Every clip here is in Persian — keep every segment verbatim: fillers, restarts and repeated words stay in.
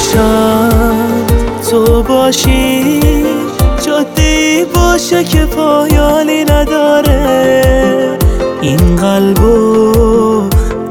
میشم تو باشی، جاده‌ای باشه که پایانی نداره. این قلبو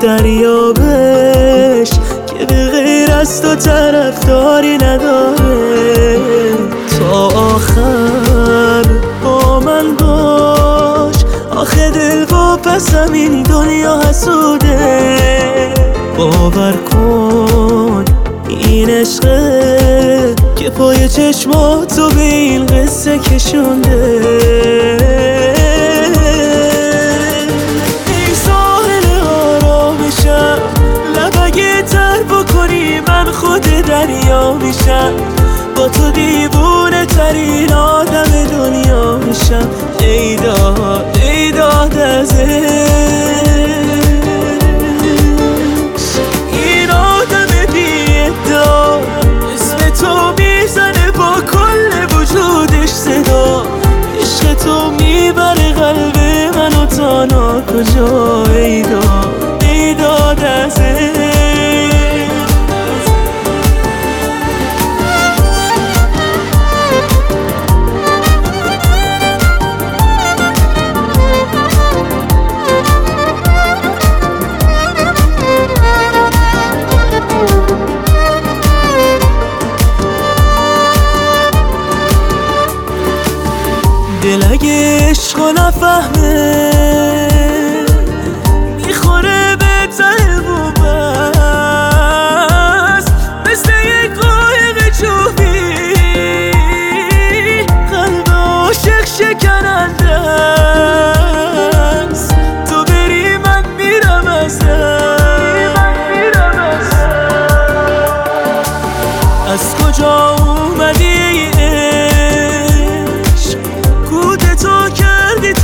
دریابش که به غیر از تو طرفداری نداره. تا آخر با من باش، آخه دل و پسم این دنیا حسوده. باور کن این عشقه که پای چشماتو به این قصه کشونده. ای ساحل آرامشم، لب اگه تر بکنی من خود دریا میشم. با تو دیوونه ترین آدم دنیا میشم. ای داد ای داد از این آدم بی ادعا، اسم تو میزنه با کل وجودش صدا. عشق تو میبره قلب منو تا ناکجا. ای داد ای داد از دل اگه عشقو نفهمه میخوره به ته بوبست، مثل یک قایق جوبی قلب عاشق شکننده است. تو بری من میرم از از کجا اومدی تو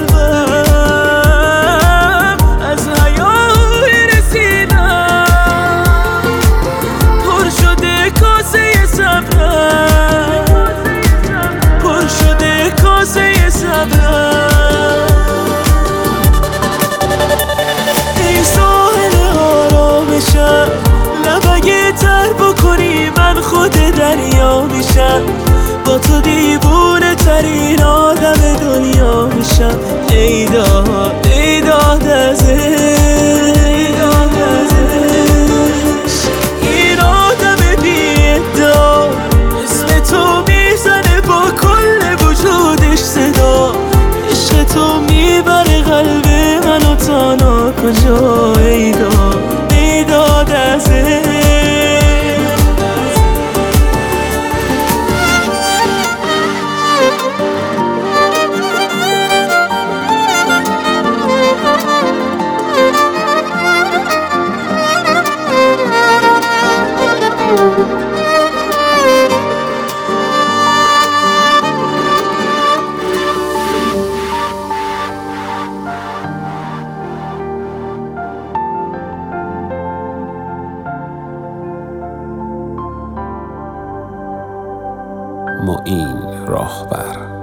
قلبم، از حیای رسیدم پر شده کاسه صبرم، پر شده کاسه صبرم. ای ساحل آرامشم، لب اگه تر بکنی من خود دریا میشم. با تو دیوونه ترین آدم دنیا میشم. ای داد ای داد از این آدم بی ادعا، اسم تو میزنه با کل وجودش صدا. عشق تو میبره قلب منو تا ناکجا. ای داد ای داد از معین راهبر.